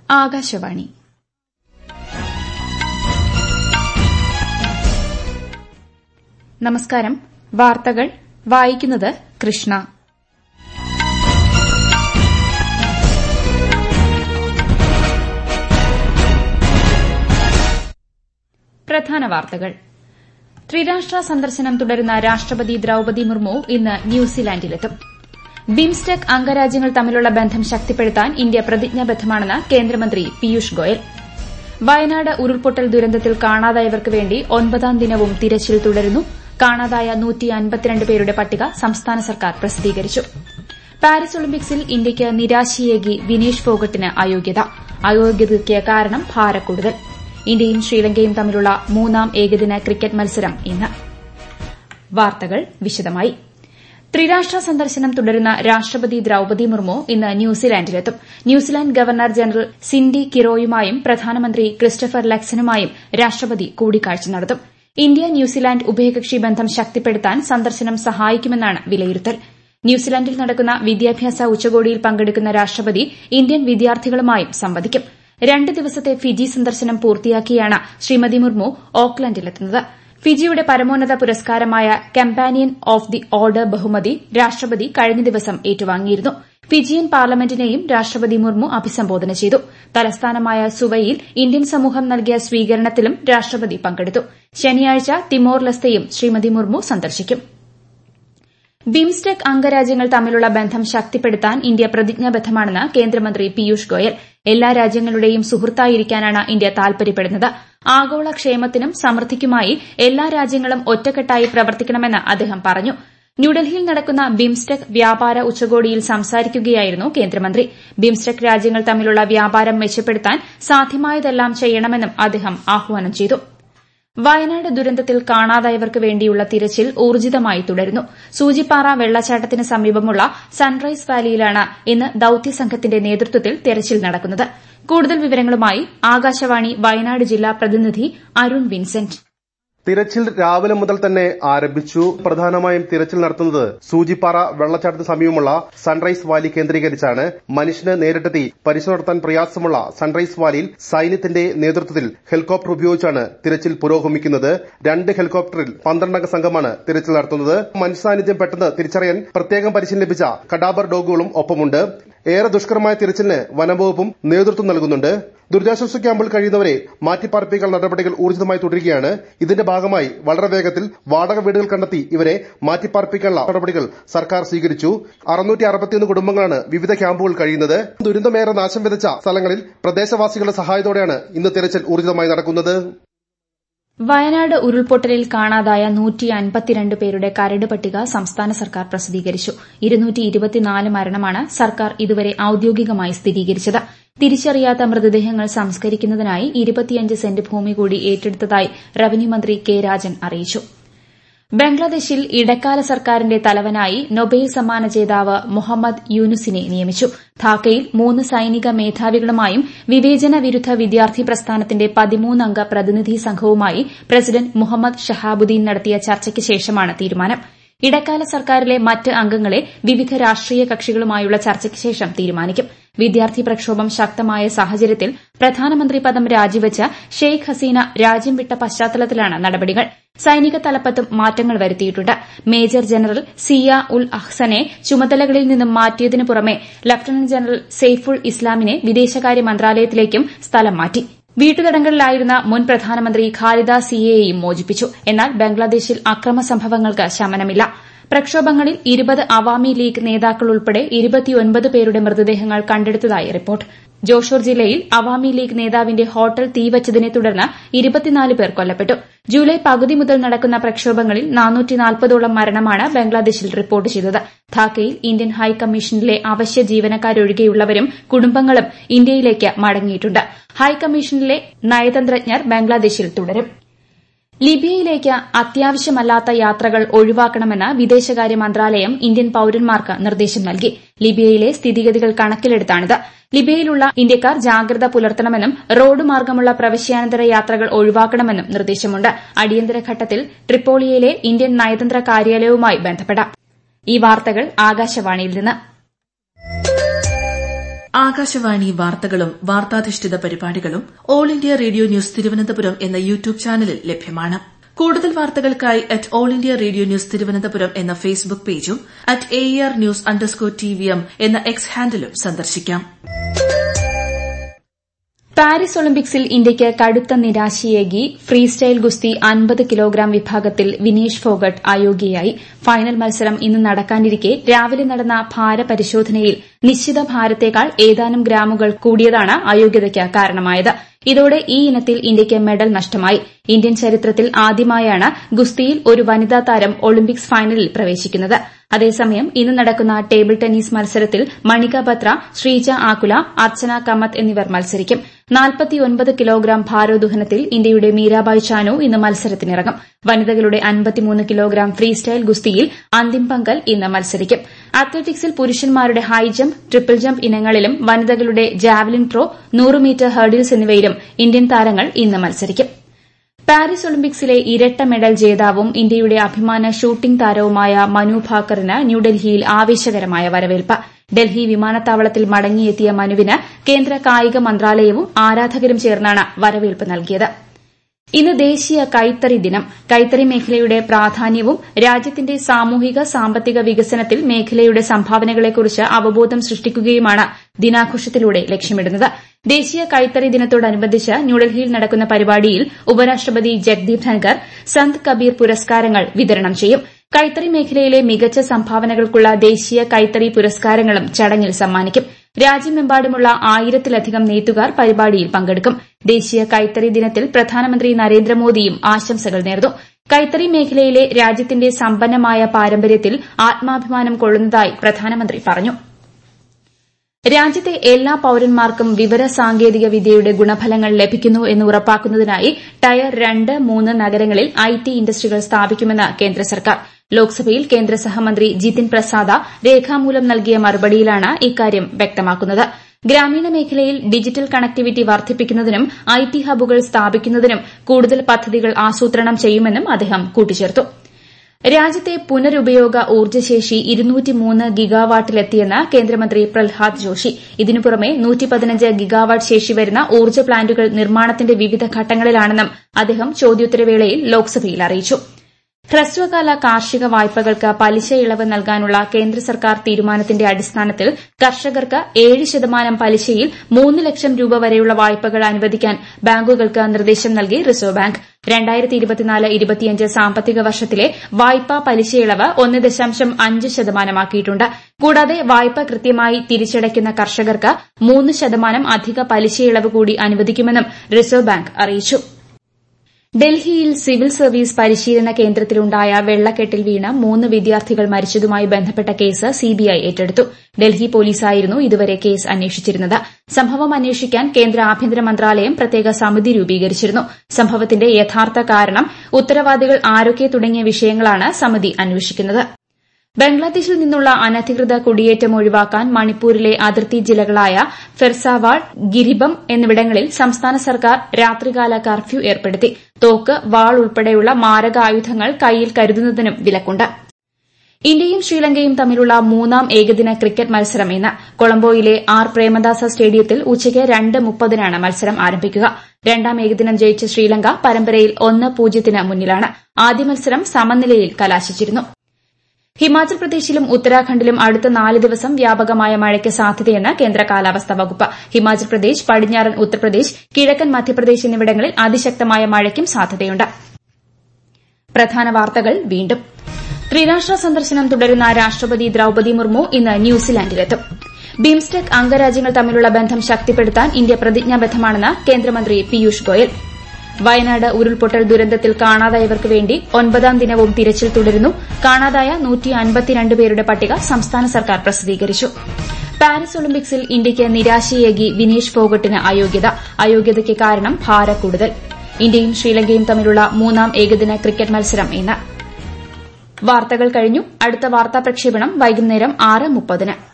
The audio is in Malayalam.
ആകാശവാണി. നമസ്കാരം. വാർത്തകൾ വായിക്കുന്നത് കൃഷ്ണ. പ്രധാന വാർത്തകൾ. ത്രിരാഷ്ട്ര സന്ദർശനം തുടരുന്ന രാഷ്ട്രപതി ദ്രൌപദി മുർമു ഇന്ന് ന്യൂസിലാൻഡിലെത്തും. ബിംസ്റ്റെക് അംഗരാജ്യങ്ങൾ തമ്മിലുള്ള ബന്ധം ശക്തിപ്പെടുത്താൻ ഇന്ത്യ പ്രതിജ്ഞാബദ്ധമാണെന്ന് കേന്ദ്രമന്ത്രി പീയൂഷ് ഗോയൽ. വയനാട് ഉരുൾപൊട്ടൽ ദുരന്തത്തിൽ കാണാതായവർക്ക് വേണ്ടി 9ാം ദിനവും തിരച്ചിൽ തുടരുന്നു. കാണാതായ 152 പേരുടെ പട്ടിക സംസ്ഥാന സർക്കാർ പ്രസിദ്ധീകരിച്ചു. പാരീസ് ഒളിമ്പിക്സിൽ ഇന്ത്യയ്ക്ക് നിരാശയേകി വിനേഷ് ഫോഗട്ടിന് അയോഗ്യത. അയോഗ്യതയ്ക്ക് കാരണം ഭാരക്കൂടുതൽ. ഇന്ത്യയും ശ്രീലങ്കയും തമ്മിലുള്ള 3ാം ഏകദിന ക്രിക്കറ്റ് മത്സരം ഇന്ന്. വാർത്തകൾ വിശദമായി. ത്രിരാഷ്ട്ര സന്ദർശനം തുടരുന്ന രാഷ്ട്രപതി ദ്രൌപദി മുർമു ഇന്ന് ന്യൂസിലാൻഡിലെത്തും. ന്യൂസിലാൻഡ് ഗവർണർ ജനറൽ സിൻഡി കിറോയുമായും പ്രധാനമന്ത്രി ക്രിസ്റ്റഫർ ലക്സനുമായും രാഷ്ട്രപതി കൂടിക്കാഴ്ച നടത്തും. ഇന്ത്യ ന്യൂസിലാൻഡ് ഉഭയകക്ഷി ബന്ധം ശക്തിപ്പെടുത്താൻ സന്ദർശനം സഹായിക്കുമെന്നാണ് വിലയിരുത്തൽ. ന്യൂസിലാൻഡിൽ നടക്കുന്ന വിദ്യാഭ്യാസ ഉച്ചകോടിയിൽ പങ്കെടുക്കുന്ന രാഷ്ട്രപതി ഇന്ത്യൻ വിദ്യാർത്ഥികളുമായും സംവദിക്കും. 2 ദിവസത്തെ ഫിജി സന്ദർശനം പൂർത്തിയാക്കിയാണ് ശ്രീമതി മുർമു ഓക്ലൻഡിലെത്തുന്നത്. ഫിജിയുടെ പരമോന്നത പുരസ്കാരമായ കമ്പാനിയൻ ഓഫ് ദി ഓർഡർ ബഹുമതി രാഷ്ട്രപതി കഴിഞ്ഞ ദിവസം ഏറ്റുവാങ്ങിയിരുന്നു. ഫിജിയൻ പാർലമെന്റിനെയും രാഷ്ട്രപതി മുർമു അഭിസംബോധന ചെയ്തു. തലസ്ഥാനമായ സുവയിൽ ഇന്ത്യൻ സമൂഹം നൽകിയ സ്വീകരണത്തിലും രാഷ്ട്രപതി പങ്കെടുത്തു. ശനിയാഴ്ച തിമോർ ലെസ്തെയും ശ്രീമതി മുർമു സന്ദർശിക്കും. ബിംസ്റ്റെക് അംഗരാജ്യങ്ങൾ തമ്മിലുള്ള ബന്ധം ശക്തിപ്പെടുത്താൻ ഇന്ത്യ പ്രതിജ്ഞാബദ്ധമാണെന്ന് കേന്ദ്രമന്ത്രി പീയൂഷ് ഗോയൽ. എല്ലാ രാജ്യങ്ങളുടെയും സുഹൃത്തായിരിക്കാനാണ് ഇന്ത്യ താൽപര്യപ്പെടുന്നത്. ആഗോള ക്ഷേമത്തിനും സമൃദ്ധിക്കുമായി എല്ലാ രാജ്യങ്ങളും ഒറ്റക്കെട്ടായി പ്രവർത്തിക്കണമെന്ന് അദ്ദേഹം പറഞ്ഞു. ന്യൂഡൽഹിയിൽ നടക്കുന്ന ബിംസ്റ്റെക് വ്യാപാര ഉച്ചകോടിയിൽ സംസാരിക്കുകയായിരുന്നു കേന്ദ്രമന്ത്രി. ബിംസ്റ്റെക് രാജ്യങ്ങൾ തമ്മിലുള്ള വ്യാപാരം മെച്ചപ്പെടുത്താൻ സാധ്യമായതെല്ലാം ചെയ്യണമെന്നും അദ്ദേഹം ആഹ്വാനം ചെയ്തു. വയനാട് ദുരന്തത്തിൽ കാണാതായവർക്ക് വേണ്ടിയുള്ള തിരച്ചിൽ ഊർജിതമായി തുടരുന്നു. സൂചിപ്പാറ വെള്ളച്ചാട്ടത്തിന് സമീപമുള്ള സൺറൈസ് വാലിയിലാണ് ഇന്ന് ദൌത്യസംഘത്തിന്റെ നേതൃത്വത്തിൽ തെരച്ചിൽ നടക്കുന്നത്. കൂടുതൽ വിവരങ്ങളുമായി ആകാശവാണി വയനാട് ജില്ലാ പ്രതിനിധി അരുൺ വിൻസെന്റ്. തിരച്ചിൽ രാവിലെ മുതൽ തന്നെ ആരംഭിച്ചു. പ്രധാനമായും തിരച്ചിൽ നടത്തുന്നത് സൂചിപ്പാറ വെള്ളച്ചാട്ടത്തിന് സമീപമുള്ള സൺറൈസ് വാലി കേന്ദ്രീകരിച്ചാണ്. മനുഷ്യന് നേരിട്ടെത്തി പരിശോധന നടത്താൻ പ്രയാസമുള്ള സൺറൈസ് വാലിയിൽ സൈന്യത്തിന്റെ നേതൃത്വത്തിൽ ഹെലികോപ്റ്റർ ഉപയോഗിച്ചാണ് തിരച്ചിൽ പുരോഗമിക്കുന്നത്. 2 ഹെലികോപ്റ്ററിൽ 12 അംഗ സംഘമാണ് തിരച്ചിൽ നടത്തുന്നത്. മനുഷ്യ സാന്നിധ്യം പെട്ടെന്ന് തിരിച്ചറിയാൻ പ്രത്യേകം പരിശീലനം ലഭിച്ച കഡാബർ ഡോഗുകളും ഒപ്പമുണ്ട്. ഏറെ ദുഷ്കരമായ തിരച്ചിലിന് വനംവകുപ്പും നേതൃത്വം നൽകുന്നുണ്ട്. ദുരിതാശ്വാസ ക്യാമ്പിൽ കഴിയുന്നവരെ മാറ്റിപ്പാർപ്പിക്കാനുള്ള നടപടികൾ ഊർജിതമായി തുടരുകയാണ്. ഇതിന്റെ ഭാഗമായി വളരെ വേഗത്തിൽ വാടക വീടുകൾ കണ്ടെത്തി ഇവരെ മാറ്റിപ്പാർപ്പിക്കാനുള്ള നടപടികൾ സർക്കാർ സ്വീകരിച്ചു. 661 കുടുംബങ്ങളാണ് വിവിധ ക്യാമ്പുകളിൽ കഴിയുന്നത്. ദുരന്തമേറെ നാശം വിതച്ച സ്ഥലങ്ങളിൽ പ്രദേശവാസികളുടെ സഹായത്തോടെയാണ് ഇന്ന് തിരച്ചിൽ ഊർജിതമായി നടക്കുന്നത്. വയനാട് ഉരുൾപൊട്ടലിൽ കാണാതായ 152 പേരുടെ കരട് പട്ടിക സംസ്ഥാന സർക്കാർ പ്രസിദ്ധീകരിച്ചു. 224 മരണമാണ് സർക്കാർ ഇതുവരെ ഔദ്യോഗികമായി സ്ഥിരീകരിച്ചത്. തിരിച്ചറിയാത്ത മൃതദേഹങ്ങൾ സംസ്കരിക്കുന്നതിനായി 25 സെന്റ് ഭൂമി കൂടി ഏറ്റെടുത്തതായി റവന്യൂ മന്ത്രി കെ രാജൻ അറിയിച്ചു. ബംഗ്ലാദേശിൽ ഇടക്കാല സർക്കാരിന്റെ തലവനായി നൊബേൽ സമ്മാന ജേതാവ് മുഹമ്മദ് യൂനുസിനെ നിയമിച്ചു. ധാക്കയിൽ 3 സൈനിക മേധാവികളുമായും വിവേചന വിരുദ്ധ വിദ്യാർത്ഥി പ്രസ്ഥാനത്തിന്റെ 13 അംഗ പ്രതിനിധി സംഘവുമായി പ്രസിഡന്റ് മുഹമ്മദ് ഷഹാബുദ്ദീൻ നടത്തിയ ചർച്ചയ്ക്ക് ശേഷമാണ് തീരുമാനം. ഇടക്കാല സർക്കാരിലെ മറ്റ് അംഗങ്ങളെ വിവിധ രാഷ്ട്രീയ കക്ഷികളുമായുള്ള ചർച്ചയ്ക്ക് ശേഷം തീരുമാനിക്കും. വിദ്യാർത്ഥി പ്രക്ഷോഭം ശക്തമായ സാഹചര്യത്തിൽ പ്രധാനമന്ത്രി പദം രാജിവെച്ച് ഷെയ്ഖ് ഹസീന രാജ്യം വിട്ട പശ്ചാത്തലത്തിലാണ് നടപടികൾ. സൈനിക തലപ്പത്തും മാറ്റങ്ങൾ വരുത്തിയിട്ടുണ്ട്. മേജർ ജനറൽ സിയ ഉൽ അഹ്സനെ ചുമതലകളിൽ നിന്നും മാറ്റിയതിനു പുറമെ ലഫ്റ്റനന്റ് ജനറൽ സെയ്ഫുൾ ഇസ്ലാമിനെ വിദേശകാര്യ മന്ത്രാലയത്തിലേക്കും സ്ഥലം മാറ്റി. വീട്ടുതടങ്കലിലായിരുന്ന മുൻ പ്രധാനമന്ത്രി ഖാലിദ സിയയെയും മോചിപ്പിച്ചു. എന്നാൽ ബംഗ്ലാദേശിൽ അക്രമ സംഭവങ്ങൾക്ക് ശമനമില്ല. പ്രക്ഷോഭങ്ങളിൽ 20 അവാമി ലീഗ് നേതാക്കൾ ഉൾപ്പെടെ 29 പേരുടെ മൃതദേഹങ്ങൾ കണ്ടെടുത്തതായി റിപ്പോർട്ട്. ജോഷൂർ ജില്ലയിൽ അവാമി ലീഗ് നേതാവിന്റെ ഹോട്ടൽ തീവച്ചതിനെ തുടർന്ന് 24 പേർ കൊല്ലപ്പെട്ടു. ജൂലൈ പകുതി മുതൽ നടക്കുന്ന പ്രക്ഷോഭങ്ങളിൽ 440ഓളം മരണമാണ് ബംഗ്ലാദേശിൽ റിപ്പോർട്ട് ചെയ്തത്. ധാക്കയിൽ ഇന്ത്യൻ ഹൈക്കമ്മീഷനിലെ അവശ്യ ജീവനക്കാരൊഴികെയുള്ളവരും കുടുംബങ്ങളും ഇന്ത്യയിലേക്ക് മടങ്ങിയിട്ടുണ്ട്. ഹൈക്കമ്മീഷനിലെ നയതന്ത്രജ്ഞർ ബംഗ്ലാദേശിൽ തുടരും. ലിബിയയിലേക്ക് അത്യാവശ്യമല്ലാത്ത യാത്രകൾ ഒഴിവാക്കണമെന്ന് വിദേശകാര്യ മന്ത്രാലയം ഇന്ത്യൻ പൌരന്മാർക്ക് നിർദ്ദേശം നൽകി. ലിബിയയിലെ സ്ഥിതിഗതികൾ കണക്കിലെടുത്താണിത്. ലിബിയയിലുള്ള ഇന്ത്യക്കാർ ജാഗ്രത പുലർത്തണമെന്നും റോഡ് മാർഗമുള്ള പ്രവശ്യാനന്തര യാത്രകൾ ഒഴിവാക്കണമെന്നും നിർദ്ദേശമുണ്ട്. അടിയന്തര ഘട്ടത്തിൽ ട്രിപ്പോളിയിലെ ഇന്ത്യൻ നയതന്ത്ര കാര്യാലയവുമായി ബന്ധപ്പെടാം. ഈ വാർത്തകൾ ആകാശവാണിയിൽ നിന്ന്. ആകാശവാണി വാർത്തകളും വാർത്താധിഷ്ഠിത പരിപാടികളും all India radio news Thiruvananthapuram എന്ന യൂട്യൂബ് ചാനലിൽ ലഭ്യമാണ്. കൂടുതൽ വാർത്തകൾക്കായി @all India radio news Thiruvananthapuram എന്ന ഫേസ്ബുക്ക് പേജും @AER_News_TVM എന്ന എക്സ് ഹാൻഡിലും സന്ദർശിക്കാം. പാരീസ് ഒളിമ്പിക്സിൽ ഇന്ത്യയ്ക്ക് കടുത്ത നിരാശയേകി ഫ്രീ സ്റ്റൈൽ ഗുസ്തി 50 കിലോഗ്രാം വിഭാഗത്തിൽ വിനേഷ് ഫോഗട്ട് അയോഗ്യയായി. ഫൈനൽ മത്സരം ഇന്ന് നടക്കാനിരിക്കെ രാവിലെ നടന്ന ഭാരപരിശോധനയിൽ നിശ്ചിത ഭാരത്തേക്കാൾ ഏതാനും ഗ്രാമുകൾ കൂടിയതാണ് അയോഗ്യതയ്ക്ക് കാരണമായത്. ഇതോടെ ഈ ഇനത്തിൽ ഇന്ത്യയ്ക്ക് മെഡൽ നഷ്ടമായി. ഇന്ത്യൻ ചരിത്രത്തിൽ ആദ്യമായാണ് ഗുസ്തിയിൽ ഒരു വനിതാ താരം ഒളിമ്പിക്സ് ഫൈനലിൽ പ്രവേശിക്കുന്നത്. അതേസമയം ഇന്ന് നടക്കുന്ന ടേബിൾ ടെന്നീസ് മത്സരത്തിൽ മണിക ബത്ര, ശ്രീജ ആകുല, അർച്ചന കമത്ത് എന്നിവർ മത്സരിക്കും. 49 കിലോഗ്രാം ഭാരോദ്വഹനത്തിൽ ഇന്ത്യയുടെ മീരാബായ് ചാനു ഇന്ന് മത്സരത്തിനിറങ്ങും. വനിതകളുടെ 53 കിലോഗ്രാം ഫ്രീ സ്റ്റൈൽ ഗുസ്തിയിൽ അന്തിം പങ്കൽ ഇന്ന് മത്സരിക്കും. അത്ലറ്റിക്സിൽ പുരുഷന്മാരുടെ ഹൈ ജംപ്, ട്രിപ്പിൾ ജംപ് ഇനങ്ങളിലും വനിതകളുടെ ജാവലിൻ ത്രോ, 100 മീറ്റർ ഹർഡിൽസ് എന്നിവയിലും ഇന്ത്യൻ താരങ്ങൾ ഇന്ന് മത്സരിക്കും. പാരീസ് ഒളിമ്പിക്സിലെ ഇരട്ട മെഡൽ ജേതാവും ഇന്ത്യയുടെ അഭിമാന ഷൂട്ടിംഗ് താരവുമായ മനു ഭാക്കറിന് ന്യൂഡൽഹിയിൽ ആവേശകരമായ വരവേൽപ്പ്. ഡൽഹി വിമാനത്താവളത്തിൽ മടങ്ങിയെത്തിയ മനുവിന് കേന്ദ്ര കായിക മന്ത്രാലയവും ആരാധകരും ചേർന്നാണ് വരവേൽപ്പ് നൽകിയത്. ഇന്ന് ദേശീയ കൈത്തറി ദിനം. കൈത്തറി മേഖലയുടെ പ്രാധാന്യവും രാജ്യത്തിന്റെ സാമൂഹിക സാമ്പത്തിക വികസനത്തിൽ മേഖലയുടെ സംഭാവനകളെക്കുറിച്ച് അവബോധം സൃഷ്ടിക്കുകയുമാണ് ദിനാഘോഷത്തിലൂടെ ലക്ഷ്യമിടുന്നത്. ദേശീയ കൈത്തറി ദിനത്തോടനുബന്ധിച്ച് ന്യൂഡൽഹിയിൽ നടക്കുന്ന പരിപാടിയിൽ ഉപരാഷ്ട്രപതി ജഗ്ദീപ് ധൻകർ സന്ത് കബീർ പുരസ്കാരങ്ങൾ വിതരണം ചെയ്യും. കൈത്തറി മേഖലയിലെ മികച്ച സംഭാവനകൾക്കുള്ള ദേശീയ കൈത്തറി പുരസ്കാരങ്ങളും ചടങ്ങിൽ സമ്മാനിക്കും. രാജ്യമെമ്പാടുമുള്ള 1000-ലധികം നെയ്ത്തുകാർ പരിപാടിയിൽ പങ്കെടുക്കും. ദേശീയ കൈത്തറി ദിനത്തിൽ പ്രധാനമന്ത്രി നരേന്ദ്രമോദിയും ആശംസകൾ നേർന്നു. കൈത്തറി മേഖലയിലെ രാജ്യത്തിന്റെ സമ്പന്നമായ പാരമ്പര്യത്തിൽ ആത്മാഭിമാനം കൊള്ളുന്നതായി പ്രധാനമന്ത്രി പറഞ്ഞു. രാജ്യത്തെ എല്ലാ പൌരന്മാർക്കും വിവര സാങ്കേതിക വിദ്യയുടെ ഗുണഫലങ്ങൾ ലഭിക്കുന്നു എന്ന് ഉറപ്പാക്കുന്നതിനായി ടയർ 2, 3 നഗരങ്ങളിൽ IT ഇൻഡസ്ട്രികൾ സ്ഥാപിക്കുമെന്ന് കേന്ദ്ര സർക്കാർ. ലോക്സഭയിൽ കേന്ദ്ര സഹമന്ത്രി ജിതിൻ പ്രസാദ രേഖാമൂലം നൽകിയ മറുപടിയിലാണ് ഇക്കാര്യം വ്യക്തമാക്കുന്നത്. ഗ്രാമീണ മേഖലയിൽ ഡിജിറ്റൽ കണക്ടിവിറ്റി വർദ്ധിപ്പിക്കുന്നതിനും IT ഹബ്ബുകൾ സ്ഥാപിക്കുന്നതിനും കൂടുതൽ പദ്ധതികൾ ആസൂത്രണം ചെയ്യുമെന്നും അദ്ദേഹം കൂട്ടിച്ചേർത്തു. രാജ്യത്തെ പുനരുപയോഗ ഊർജ്ജശേഷി 203 ഗിഗാവാട്ടിലെത്തിയെന്ന് കേന്ദ്രമന്ത്രി പ്രഹ്ലാദ് ജോഷി. ഇതിനു പുറമെ 115 ഗിഗാവാട്ട് ശേഷി വരുന്ന ഊർജ്ജ പ്ലാന്റുകൾ നിർമ്മാണത്തിന്റെ വിവിധ ഘട്ടങ്ങളിലാണെന്നും അദ്ദേഹം ചോദ്യോത്തരവേളയിൽ ലോക്സഭയിൽ അറിയിച്ചു. ഹ്രസ്വകാല കാർഷിക വായ്പകൾക്ക് പലിശ ഇളവ് നൽകാനുള്ള കേന്ദ്ര സർക്കാർ തീരുമാനത്തിന്റെ അടിസ്ഥാനത്തിൽ കർഷകർക്ക് 7% പലിശയിൽ 3 ലക്ഷം രൂപ വരെയുള്ള വായ്പകൾ അനുവദിക്കാൻ ബാങ്കുകൾക്ക് നിർദ്ദേശം നൽകി റിസർവ് ബാങ്ക്. 2024-25 സാമ്പത്തിക വർഷത്തിലെ വായ്പാ പലിശയിളവ് 1.5% കൂടാതെ വായ്പ കൃത്യമായി തിരിച്ചടയ്ക്കുന്ന കർഷകർക്ക് 3% അധിക പലിശയിളവ് കൂടി അനുവദിക്കുമെന്നും റിസർവ് ബാങ്ക് അറിയിച്ചു. ഡൽഹിയിൽ സിവിൽ സർവീസ് പരിശീലന കേന്ദ്രത്തിലുണ്ടായ വെള്ളക്കെട്ടിൽ വീണ് 3 വിദ്യാർത്ഥികൾ മരിച്ചതുമായി ബന്ധപ്പെട്ട കേസ് CBI ഏറ്റെടുത്തു. ഡൽഹി പോലീസായിരുന്നു ഇതുവരെ കേസ് അന്വേഷിച്ചിരുന്നത്. സംഭവം അന്വേഷിക്കാൻ കേന്ദ്ര ആഭ്യന്തര മന്ത്രാലയം പ്രത്യേക സമിതി രൂപീകരിച്ചിരുന്നു. സംഭവത്തിന്റെ യഥാർത്ഥ കാരണം, ഉത്തരവാദികൾ ആരൊക്കെ തുടങ്ങിയ വിഷയങ്ങളാണ് സമിതി അന്വേഷിക്കുന്നത്. ബംഗ്ലാദേശിൽ നിന്നുള്ള അനധികൃത കുടിയേറ്റം ഒഴിവാക്കാൻ മണിപ്പൂരിലെ അതിർത്തി ജില്ലകളായ ഫെർസാവാൾ, ഗിരിബം എന്നിവിടങ്ങളിൽ സംസ്ഥാന സർക്കാർ രാത്രികാല കർഫ്യൂ ഏർപ്പെടുത്തി. തോക്ക്, വാൾ ഉൾപ്പെടെയുള്ള മാരകായുധങ്ങൾ കൈയിൽ കരുതുന്നതിനും വിലക്കുണ്ട്. ഇന്ത്യയും ശ്രീലങ്കയും തമ്മിലുള്ള 3ാം ഏകദിന ക്രിക്കറ്റ് മത്സരം ഇന്ന് കൊളംബോയിലെ ആർ പ്രേമദാസ സ്റ്റേഡിയത്തിൽ ഉച്ചയ്ക്ക് 2:30-നാണ് മത്സരം ആരംഭിക്കുക. 2ാം ഏകദിനം ജയിച്ച ശ്രീലങ്ക പരമ്പരയിൽ 1-0 മുന്നിലാണ്. ആദ്യ മത്സരം സമനിലയിൽ കലാശിച്ചിരുന്നു. ഹിമാചൽ പ്രദേശിലും ഉത്തരാഖണ്ഡിലും അടുത്ത 4 ദിവസം വ്യാപകമായ മഴയ്ക്ക് സാധ്യതയെന്ന് കേന്ദ്ര കാലാവസ്ഥാ വകുപ്പ്. ഹിമാചൽ പ്രദേശ്, പടിഞ്ഞാറൻ ഉത്തർപ്രദേശ്, കിഴക്കൻ മധ്യപ്രദേശ് എന്നിവിടങ്ങളിൽ അതിശക്തമായ മഴയ്ക്കും സാധ്യതയുണ്ട്. പ്രധാന വാർത്തകൾ വീണ്ടും. ത്രിരാഷ്ട്ര സന്ദർശനം തുടരുന്ന രാഷ്ട്രപതി ദ്രൌപദി മുർമു ഇന്ന് ന്യൂസിലാൻഡിലെത്തും. ബിംസ്റ്റെക് അംഗരാജ്യങ്ങൾ തമ്മിലുള്ള ബന്ധം ശക്തിപ്പെടുത്താൻ ഇന്ത്യ പ്രതിജ്ഞാബദ്ധമാണെന്ന് കേന്ദ്രമന്ത്രി പീയൂഷ് ഗോയൽ. വയനാട് ഉരുൾപൊട്ടൽ ദുരന്തത്തിൽ കാണാതായവർക്ക് വേണ്ടി 9ാം ദിനവും തിരച്ചിൽ തുടരുന്നു. കാണാതായ 152 പേരുടെ പട്ടിക സംസ്ഥാന സർക്കാർ പ്രസിദ്ധീകരിച്ചു. പാരീസ് ഒളിമ്പിക്സിൽ ഇന്ത്യയ്ക്ക് നിരാശയേകി വിനേഷ് ഫോഗട്ടിന് അയോഗ്യതയ്ക്ക് കാരണം ഭാരക്കൂടുതൽ. ഇന്ത്യയും ശ്രീലങ്കയും തമ്മിലുള്ള 3ാം ഏകദിന ക്രിക്കറ്റ് മത്സരം ഇന്ന്. വാർത്തകൾ കഴിഞ്ഞു. അടുത്ത വാർത്താ പ്രക്ഷേപണം വൈകുന്നേരം 6:30-ന്.